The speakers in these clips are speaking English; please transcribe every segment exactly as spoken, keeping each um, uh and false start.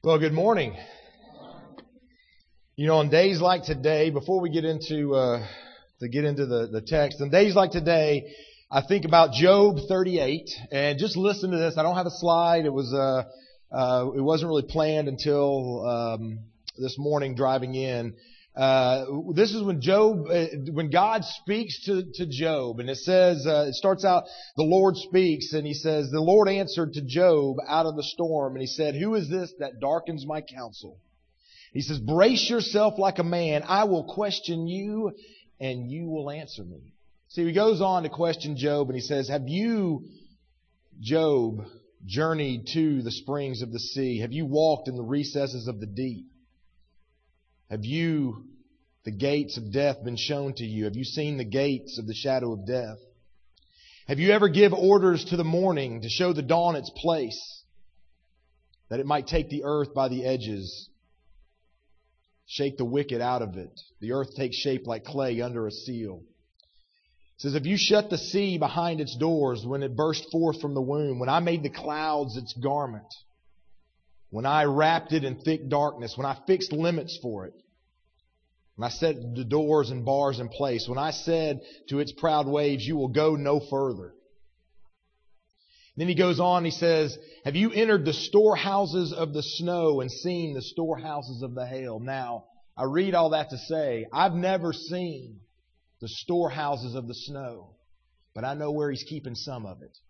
Well, good morning. You know, on days like today, before we get into uh, to get into the, the text, on days like today, I think about Job thirty-eight, and just listen to this. I don't have a slide. It was uh, uh, it wasn't really planned until um, this morning driving in. Uh, this is when Job, uh, when God speaks to, to Job, and it says, uh, it starts out, the Lord speaks, and he says, the Lord answered to Job out of the storm, and he said, who is this that darkens my counsel? He says, brace yourself like a man. I will question you, and you will answer me. See, he goes on to question Job, and he says, have you, Job, journeyed to the springs of the sea? Have you walked in the recesses of the deep? Have you, the gates of death, been shown to you? Have you seen the gates of the shadow of death? Have you ever give orders to the morning to show the dawn its place, that it might take the earth by the edges, shake the wicked out of it? The earth takes shape like clay under a seal. It says, have you shut the sea behind its doors when it burst forth from the womb, when I made the clouds its garment, when I wrapped it in thick darkness, when I fixed limits for it, when I set the doors and bars in place, when I said to its proud waves, you will go no further. Then he goes on, he says, have you entered the storehouses of the snow and seen the storehouses of the hail? Now, I read all that to say, I've never seen the storehouses of the snow, but I know where He's keeping some of it.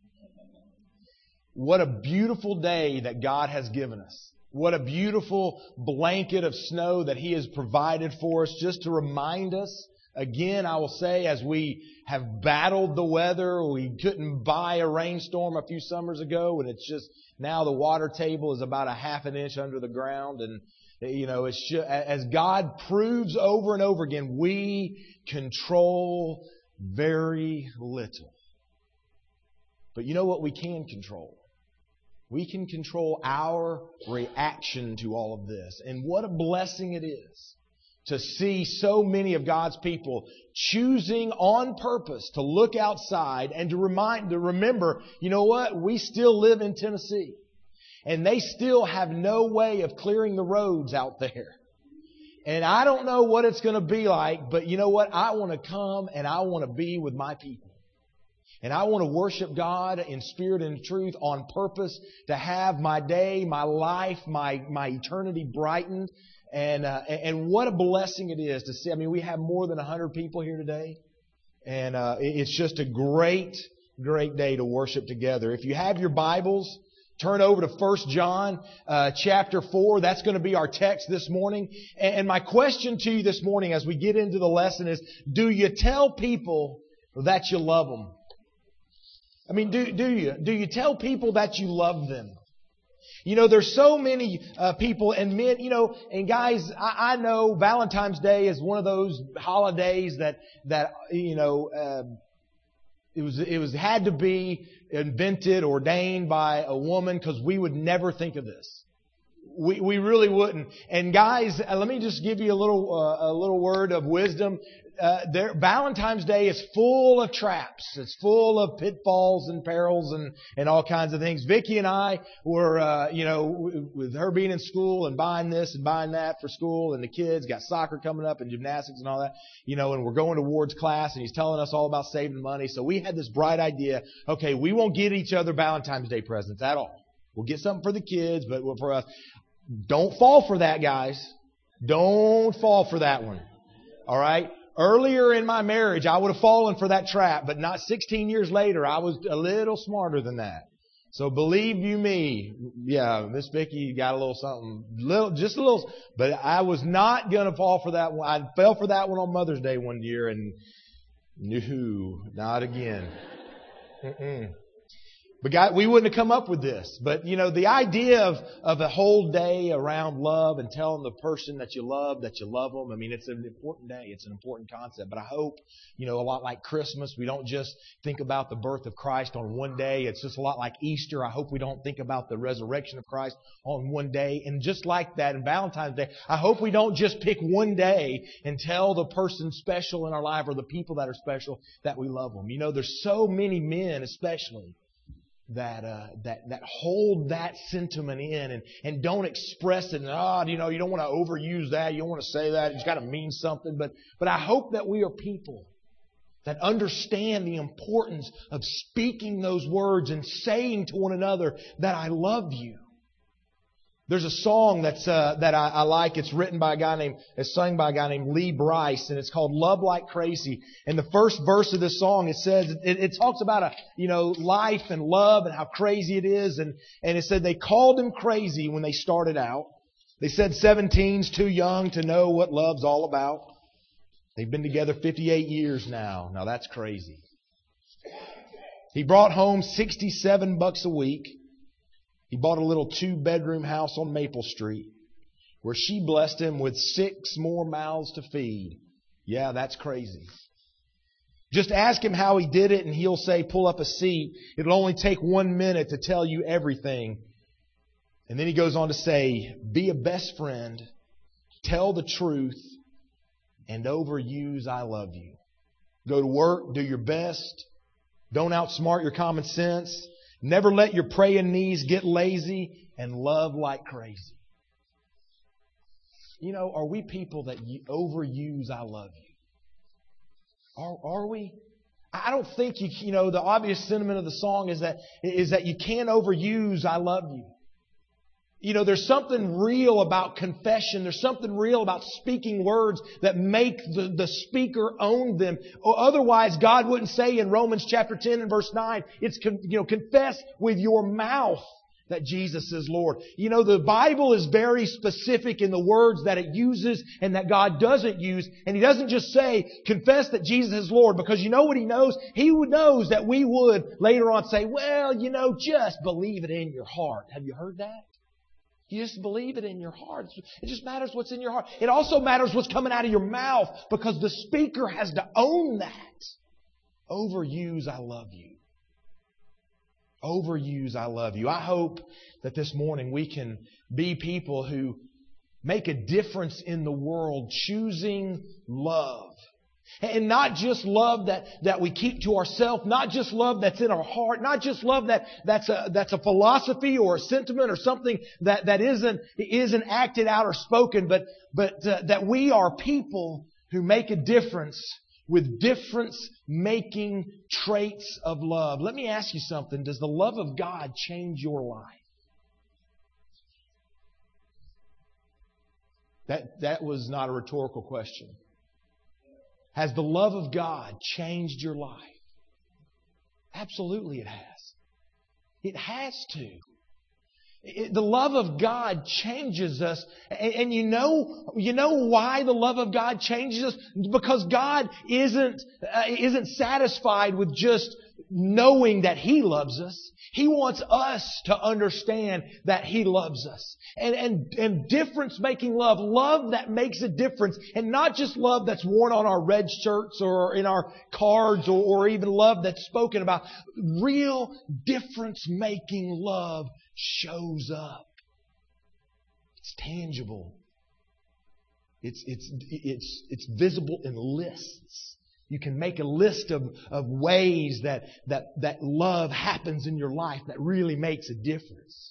What a beautiful day that God has given us. What a beautiful blanket of snow that He has provided for us, just to remind us, again, I will say, as we have battled the weather, we couldn't buy a rainstorm a few summers ago, and it's just, now the water table is about a half an inch under the ground, and you know, it's just, as God proves over and over again, we control very little. But you know what we can control? We can control our reaction to all of this. And what a blessing it is to see so many of God's people choosing on purpose to look outside and to remind, to remember, you know what? We still live in Tennessee. And they still have no way of clearing the roads out there. And I don't know what it's going to be like, but you know what? I want to come and I want to be with my people. And I want to worship God in spirit and truth on purpose to have my day, my life, my, my eternity brightened. And, uh, and what a blessing it is to see. I mean, we have more than a hundred people here today. And, uh, it's just a great, great day to worship together. If you have your Bibles, turn over to First John, uh, chapter four. That's going to be our text this morning. And, and my question to you this morning as we get into the lesson is, do you tell people that you love them? I mean, do, do you? Do you tell people that you love them? You know, there's so many uh, people and men, you know, and guys, I, I know Valentine's Day is one of those holidays that, that, you know, uh, it was, it was, had to be invented, ordained by a woman, because we would never think of this. We, we really wouldn't. And guys, let me just give you a little, uh, a little word of wisdom. Uh, there, Valentine's Day is full of traps. It's full of pitfalls and perils and, and all kinds of things. Vicki and I were, uh, you know, w- with her being in school and buying this and buying that for school, and the kids got soccer coming up and gymnastics and all that, you know, and we're going to Ward's class, and he's telling us all about saving money. So we had this bright idea. Okay, we won't get each other Valentine's Day presents at all. We'll get something for the kids, but for us, don't fall for that, guys. Don't fall for that one. All right? Earlier in my marriage, I would have fallen for that trap, but not sixteen years later, I was a little smarter than that. So believe you me, yeah, Miss Vicki got a little something, little, just a little, but I was not going to fall for that one. I fell for that one on Mother's Day one year, and no, not again. Mm-mm. But God, we wouldn't have come up with this. But, you know, the idea of, of a whole day around love and telling the person that you love that you love them, I mean, it's an important day. It's an important concept. But I hope, you know, a lot like Christmas, we don't just think about the birth of Christ on one day. It's just a lot like Easter. I hope we don't think about the resurrection of Christ on one day. And just like that in Valentine's Day, I hope we don't just pick one day and tell the person special in our life or the people that are special that we love them. You know, there's so many men especially that uh, that that hold that sentiment in and, and don't express it. And, oh, you know, you don't want to overuse that. You don't want to say that. It's got to mean something. But but I hope that we are people that understand the importance of speaking those words and saying to one another that I love you. There's a song that's uh, that I, I like. It's written by a guy named, it's sung by a guy named Lee Brice, and it's called "Love Like Crazy." And the first verse of this song, it says, it, it talks about a you know life and love and how crazy it is, and and it said they called him crazy when they started out. They said seventeen's too young to know what love's all about. They've been together fifty-eight years now. Now that's crazy. He brought home sixty-seven bucks a week. He bought a little two-bedroom house on Maple Street where she blessed him with six more mouths to feed. Yeah, that's crazy. Just ask him how he did it and he'll say, pull up a seat. It'll only take one minute to tell you everything. And then he goes on to say, be a best friend, tell the truth, and overuse I love you. Go to work, do your best. Don't outsmart your common sense. Never let your praying knees get lazy, and love like crazy. You know, are we people that overuse I love you? Are, are we? I don't think you, you know, the obvious sentiment of the song is that, is that you can't overuse I love you. You know, there's something real about confession. There's something real about speaking words that make the, the speaker own them. Or otherwise, God wouldn't say in Romans chapter ten and verse nine, it's, you know, confess with your mouth that Jesus is Lord. You know, the Bible is very specific in the words that it uses and that God doesn't use. And He doesn't just say, confess that Jesus is Lord, because you know what He knows? He knows that we would later on say, well, you know, just believe it in your heart. Have you heard that? You just believe it in your heart. It just matters what's in your heart. It also matters what's coming out of your mouth, because the speaker has to own that. Overuse I love you. Overuse I love you. I hope that this morning we can be people who make a difference in the world, choosing love. And not just love that, that we keep to ourselves, not just love that's in our heart, not just love that, that's a, that's a philosophy or a sentiment or something that, that isn't, isn't acted out or spoken, but, but uh, that we are people who make a difference with difference-making traits of love. Let me ask you something. Does the love of God change your life? That, that was not a rhetorical question. Has the love of God changed your life? Absolutely it has. It has to. It, the love of God changes us. And, and you know, you know why the love of God changes us? Because God isn't, uh, isn't satisfied with just knowing that He loves us. He wants us to understand that He loves us. And, and, and difference-making love, love that makes a difference, and not just love that's worn on our red shirts or in our cards or, or even love that's spoken about. Real difference-making love shows up. It's tangible. It's, it's, it's, it's visible in lists. You can make a list of, of ways that, that, that love happens in your life that really makes a difference.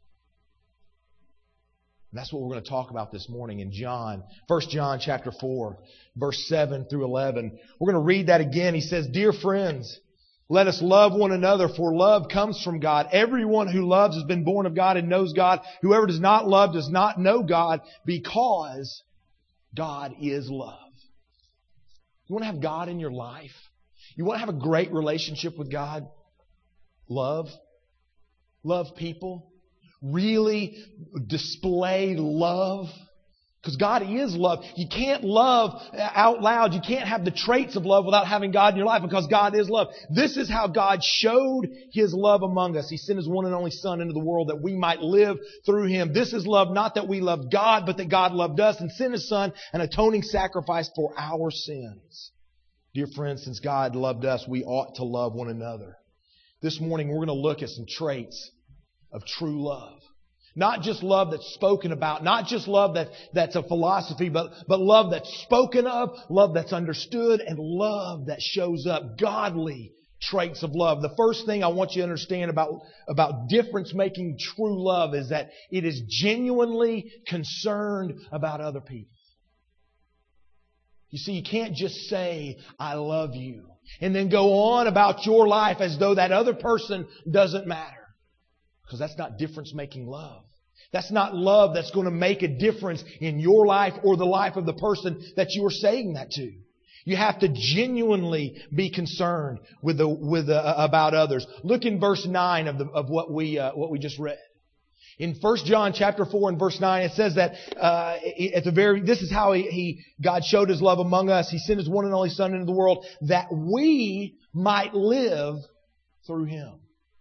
And that's what we're going to talk about this morning in John. First John chapter four, verse seven through eleven. We're going to read that again. He says, "Dear friends, let us love one another, for love comes from God. Everyone who loves has been born of God and knows God. Whoever does not love does not know God, because God is love." You want to have God in your life? You want to have a great relationship with God? Love. Love people. Really display love. Because God is love. You can't love out loud. You can't have the traits of love without having God in your life, because God is love. This is how God showed His love among us. He sent His one and only Son into the world that we might live through Him. This is love, not that we loved God, but that God loved us and sent His Son, an atoning sacrifice for our sins. Dear friends, since God loved us, we ought to love one another. This morning we're going to look at some traits of true love. Not just love that's spoken about, not just love that, that's a philosophy, but, but love that's spoken of, love that's understood, and love that shows up, godly traits of love. The first thing I want you to understand about, about difference-making true love is that it is genuinely concerned about other people. You see, you can't just say, I love you, and then go on about your life as though that other person doesn't matter. Because that's not difference-making love. That's not love that's going to make a difference in your life or the life of the person that you are saying that to. You have to genuinely be concerned with the, with the, uh, about others. Look in verse nine of the, of what we uh, what we just read. In First John chapter four and verse nine, it says that uh, at the very this is how he, he God showed His love among us. He sent His one and only Son into the world that we might live through Him.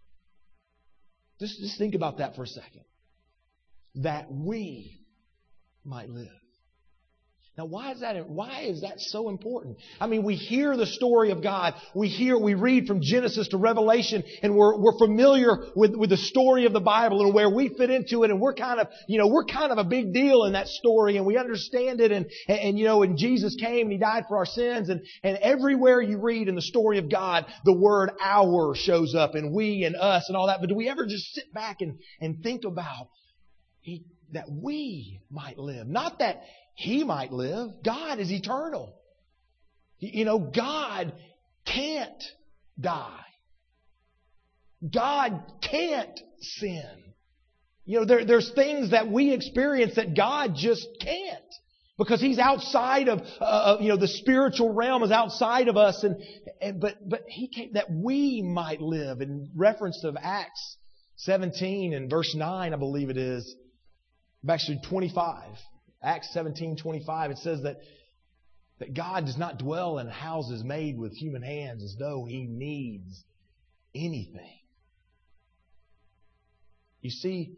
Just, just think about that for a second. That we might live. Now, why is that, why is that so important? I mean, we hear the story of God. We hear, we read from Genesis to Revelation, and we're, we're familiar with, with the story of the Bible and where we fit into it, and we're kind of, you know, we're kind of a big deal in that story, and we understand it, and, and, and you know, and Jesus came and He died for our sins, and, and everywhere you read in the story of God, the word our shows up, and we and us and all that. But do we ever just sit back and, and think about he, that we might live? Not that He might live. God is eternal. You know, God can't die. God can't sin. You know, there, there's things that we experience that God just can't. Because He's outside of, uh, you know, the spiritual realm is outside of us. And, and but, but He can't, that we might live. In reference of Acts seventeen and verse nine, I believe it is. Actually twenty-five. Acts seventeen twenty-five, it says that, that God does not dwell in houses made with human hands as though He needs anything. You see,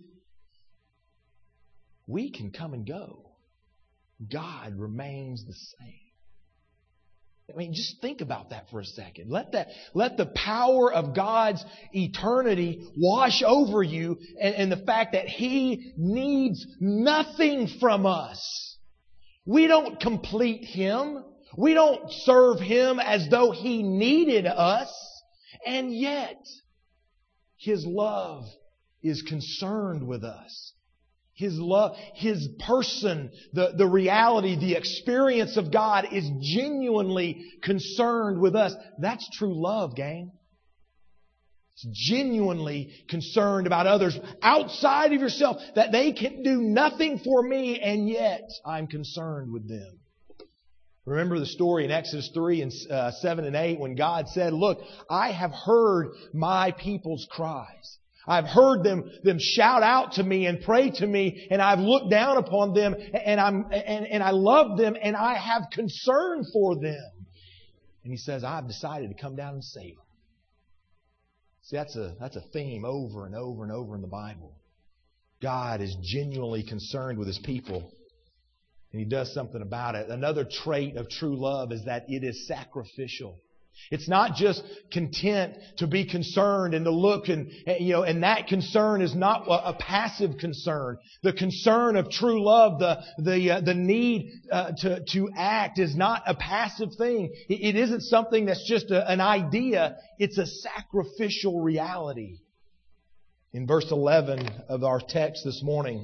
we can come and go. God remains the same. I mean, just think about that for a second. Let that, let the power of God's eternity wash over you, and, and the fact that He needs nothing from us. We don't complete Him. We don't serve Him as though He needed us. And yet, His love is concerned with us. His love, His person, the, the reality, the experience of God is genuinely concerned with us. That's true love, gang. It's genuinely concerned about others outside of yourself, that they can do nothing for me, and yet I'm concerned with them. Remember the story in Exodus three and uh, seven and eight when God said, look, I have heard my people's cries. I've heard them, them shout out to me and pray to me, and I've looked down upon them, and I'm, and, and I love them, and I have concern for them. And He says, I've decided to come down and save them. See, that's a, that's a theme over and over and over in the Bible. God is genuinely concerned with His people, and He does something about it. Another trait of true love is that it is sacrificial. It's not just content to be concerned and to look and, you know, and that concern is not a, a passive concern. The concern of true love, the, the, uh, the need uh, to, to act is not a passive thing. It, it isn't something that's just a, an idea. It's a sacrificial reality. In verse eleven of our text this morning,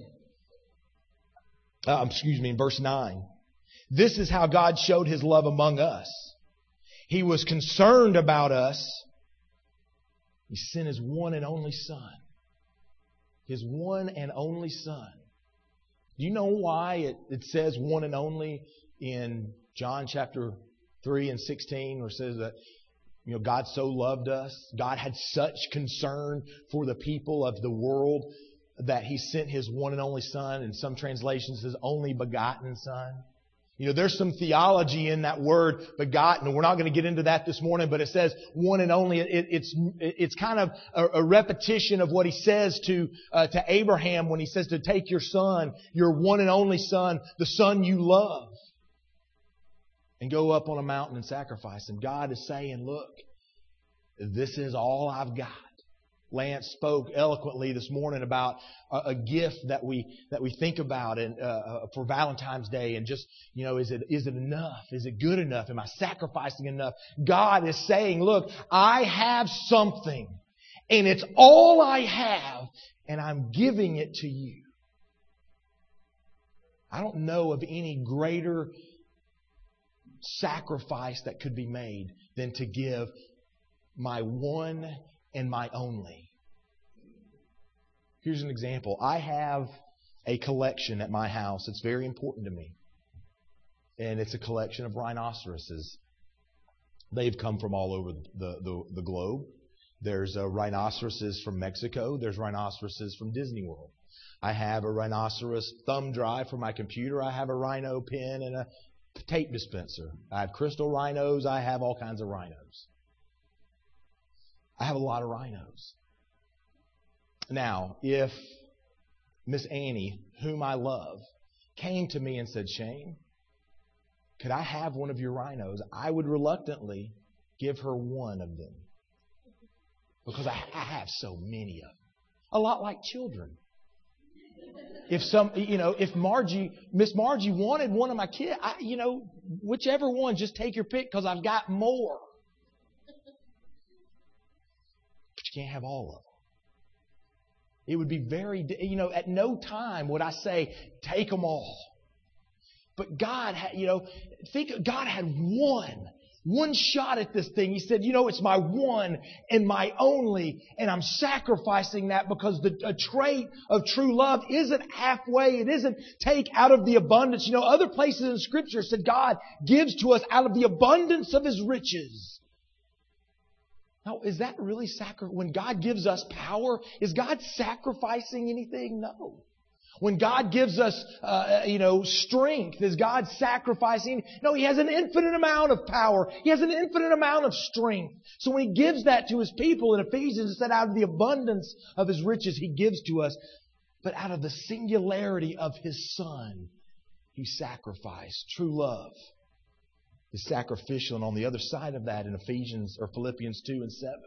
uh, excuse me, in verse nine, this is how God showed His love among us. He was concerned about us. He sent His one and only Son. His one and only Son. Do you know why it, it says one and only in John chapter three and sixteen, where it says that, you know, God so loved us. God had such concern for the people of the world that He sent His one and only Son. In some translations, His only begotten Son. You know, there's some theology in that word begotten, and we're not going to get into that this morning, but it says one and only. It, it's it's kind of a, a repetition of what He says to uh, to Abraham when He says to take your son, your one and only son, the son you love, and go up on a mountain and sacrifice. And God is saying, look, this is all I've got. Lance spoke eloquently this morning about a, a gift that we that we think about and uh, for Valentine's Day, and just, you know, is it is it enough? Is it good enough? Am I sacrificing enough? God is saying, look, I have something, and it's all I have, and I'm giving it to you. I don't know of any greater sacrifice that could be made than to give my one and my only. Here's an example. I have a collection at my house. It's very important to me. And it's a collection of rhinoceroses. They've come from all over the, the, the globe. There's uh, rhinoceroses from Mexico. There's rhinoceroses from Disney World. I have a rhinoceros thumb drive for my computer. I have a rhino pen and a tape dispenser. I have crystal rhinos. I have all kinds of rhinos. I have a lot of rhinos. Now, if Miss Annie, whom I love, came to me and said, Shane, could I have one of your rhinos? I would reluctantly give her one of them. Because I, I have so many of them. A lot like children. If some, you know, if Margie, Miss Margie wanted one of my kids, I, you know, whichever one, just take your pick because I've got more. But you can't have all of them. It would be very, you know, at no time would I say, take them all. But God had, you know, think God had one. One shot at this thing. He said, you know, it's my one and my only, and I'm sacrificing that because the a trait of true love isn't halfway. It isn't take out of the abundance. You know, other places in Scripture said God gives to us out of the abundance of His riches. Now, is that really sacri- when God gives us power, is God sacrificing anything? No. When God gives us, uh, you know, strength, is God sacrificing? No, He has an infinite amount of power. He has an infinite amount of strength. So when He gives that to His people in Ephesians, it said out of the abundance of His riches He gives to us. But out of the singularity of His Son, He sacrificed. True love is sacrificial. And on the other side of that in Ephesians or Philippians two and seven,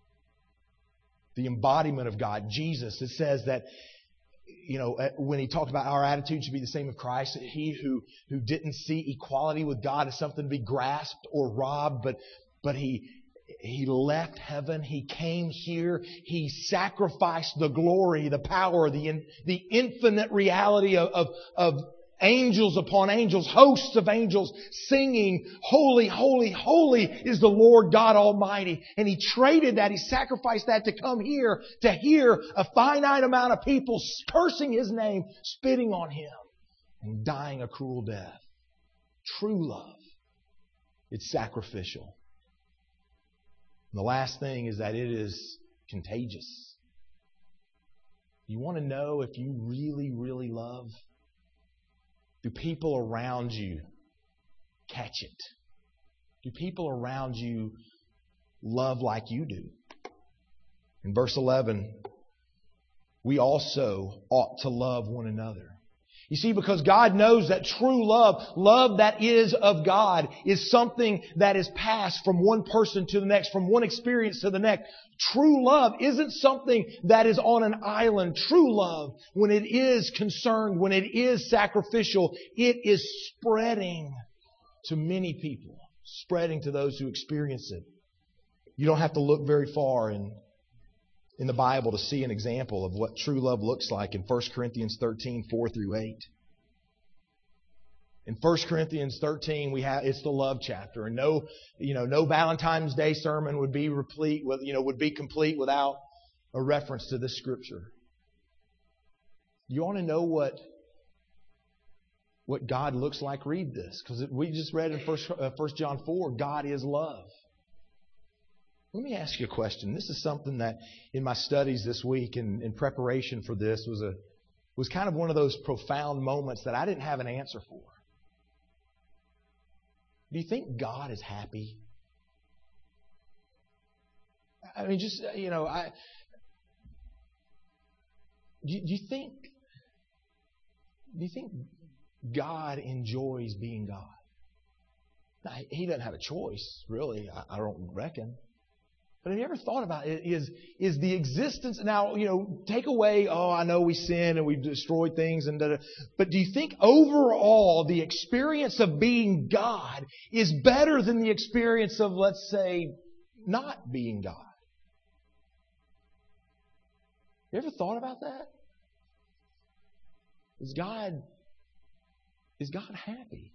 the embodiment of God, Jesus, it says that, you know, when He talked about our attitude should be the same of Christ, He who, who didn't see equality with God as something to be grasped or robbed, but, but He, He left heaven. He came here. He sacrificed the glory, the power, the, in, the infinite reality of, of, of angels upon angels, hosts of angels singing, holy, holy, holy is the Lord God Almighty. And He traded that, He sacrificed that to come here to hear a finite amount of people cursing His name, spitting on Him, and dying a cruel death. True love. It's sacrificial. And the last thing is that it is contagious. You want to know if you really, really love? Do people around you catch it? Do people around you love like you do? In verse eleven, we also ought to love one another. You see, because God knows that true love, love that is of God, is something that is passed from one person to the next, from one experience to the next. True love isn't something that is on an island. True love, when it is concerned, when it is sacrificial, it is spreading to many people, spreading to those who experience it. You don't have to look very far in in the Bible to see an example of what true love looks like in First Corinthians thirteen, four through eight. In First Corinthians thirteen, we have it's the love chapter, and no, you know, no Valentine's Day sermon would be replete with, you know, would be complete without a reference to this scripture. You want to know what what God looks like? Read this, because we just read in First uh, First John four, God is love. Let me ask you a question. This is something that in my studies this week and in preparation for this was a was kind of one of those profound moments that I didn't have an answer for. Do you think God is happy? I mean, just, you know, I do you, do you think do you think God enjoys being God? Now, He doesn't have a choice, really. I, I don't reckon. But have you ever thought about it? Is, is the existence, now, you know, take away, oh, I know we sin and we've destroyed things, and da, da, but do you think overall the experience of being God is better than the experience of, let's say, not being God? You ever thought about that? Is God, is God happy?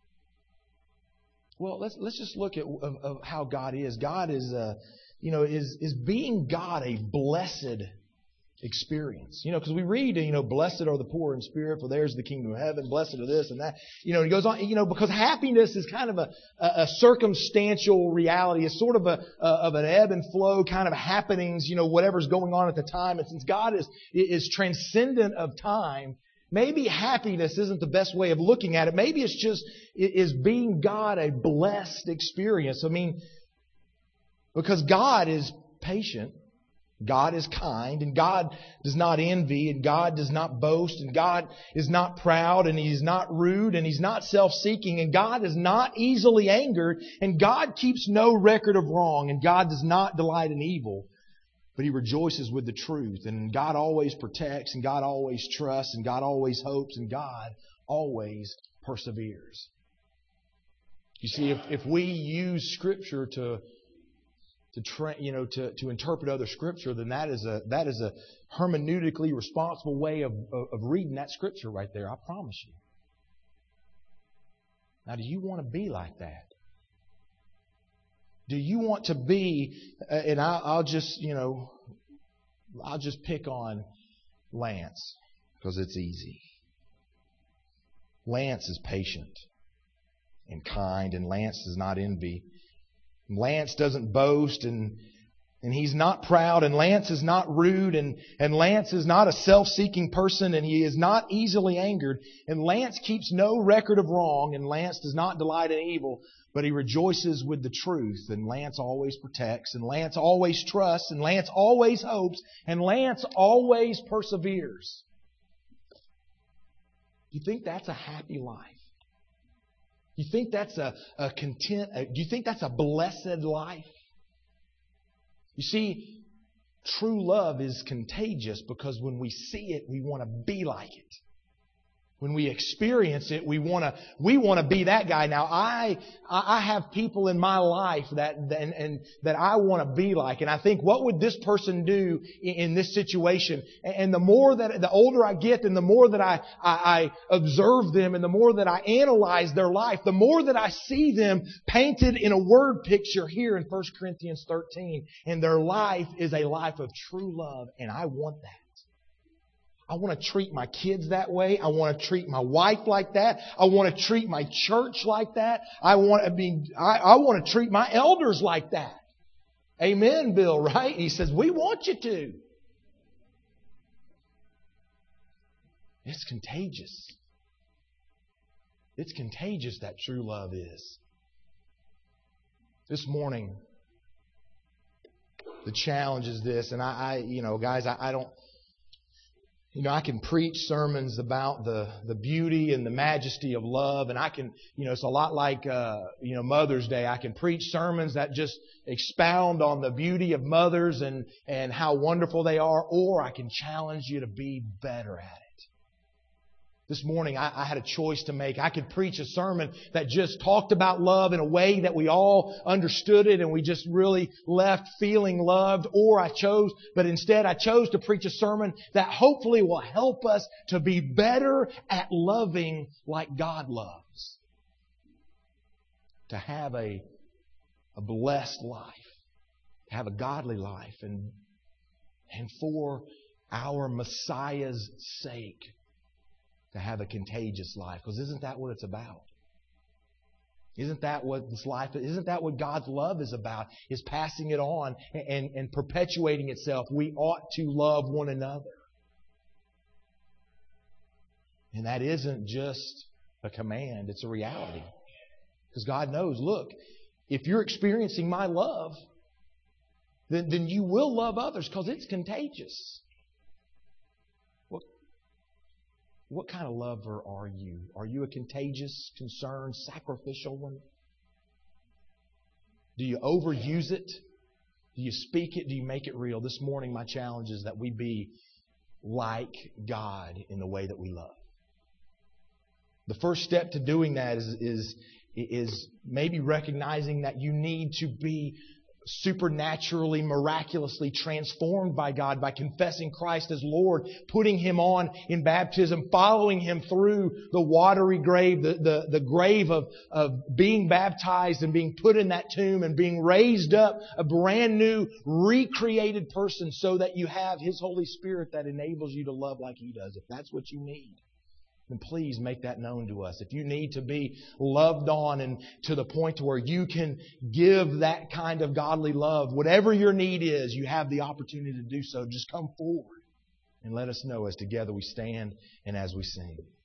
Well, let's let's just look at of, of how God is. God is, uh, you know, is is being God a blessed experience? You know, because we read, you know, blessed are the poor in spirit, for theirs is the kingdom of heaven. Blessed are this and that. You know, he goes on. You know, because happiness is kind of a a, a circumstantial reality. It's sort of a, a of an ebb and flow kind of happenings. You know, whatever's going on at the time. And since God is is transcendent of time, maybe happiness isn't the best way of looking at it. Maybe it's just, is being God a blessed experience? I mean, because God is patient, God is kind, and God does not envy, and God does not boast, and God is not proud, and He's not rude, and He's not self-seeking, and God is not easily angered, and God keeps no record of wrong, and God does not delight in evil. But He rejoices with the truth. And God always protects. And God always trusts. And God always hopes. And God always perseveres. You see, if, if we use Scripture to to tra- you know to, to interpret other Scripture, then that is a that is a hermeneutically responsible way of, of, of reading that Scripture right there. I promise you. Now, do you want to be like that? Do you want to be, and I'll, I'll just, you know, I'll just pick on Lance because it's easy. Lance is patient and kind, and Lance does not envy. Lance doesn't boast, and and he's not proud, and Lance is not rude, and, and Lance is not a self-seeking person, and he is not easily angered, and Lance keeps no record of wrong, and Lance does not delight in evil, but he rejoices with the truth, and Lance always protects, and Lance always trusts, and Lance always hopes, and Lance always perseveres. You think that's a happy life? You think that's a, a content, a, do you think that's a blessed life? You see, true love is contagious because when we see it, we want to be like it. When we experience it, we want to we want to be that guy. Now, I I have people in my life that and, and that I want to be like, and I think, what would this person do in, in this situation? And the more that the older I get, and the more that I, I I observe them, and the more that I analyze their life, the more that I see them painted in a word picture here in First Corinthians thirteen, and their life is a life of true love, and I want that. I want to treat my kids that way. I want to treat my wife like that. I want to treat my church like that. I want to be, I, I want to treat my elders like that. Amen, Bill, right? He says, we want you to. It's contagious. It's contagious, that true love is. This morning, the challenge is this, and I, I you know, guys, I, I don't, You know, I can preach sermons about the, the beauty and the majesty of love, and I can, you know, it's a lot like, uh, you know, Mother's Day. I can preach sermons that just expound on the beauty of mothers and, and how wonderful they are, or I can challenge you to be better at it. This morning, I, I had a choice to make. I could preach a sermon that just talked about love in a way that we all understood it and we just really left feeling loved. Or I chose, but instead I chose to preach a sermon that hopefully will help us to be better at loving like God loves. To have a, a blessed life. To have a godly life. And, and for our Messiah's sake, to have a contagious life. Because isn't that what it's about? Isn't that what this life is? Isn't that what God's love is about? Is passing it on and, and perpetuating itself. We ought to love one another. And that isn't just a command, it's a reality. Because God knows, look, if you're experiencing my love, then, then you will love others because it's contagious. What kind of lover are you? Are you a contagious, concerned, sacrificial one? Do you overuse it? Do you speak it? Do you make it real? This morning, my challenge is that we be like God in the way that we love. The first step to doing that is, is, is maybe recognizing that you need to be supernaturally, miraculously transformed by God by confessing Christ as Lord, putting Him on in baptism, following Him through the watery grave, the, the, the grave of, of being baptized and being put in that tomb and being raised up a brand new, recreated person so that you have His Holy Spirit that enables you to love like He does. If that's what you need, then please make that known to us. If you need to be loved on and to the point to where you can give that kind of godly love, whatever your need is, you have the opportunity to do so. Just come forward and let us know as together we stand and as we sing.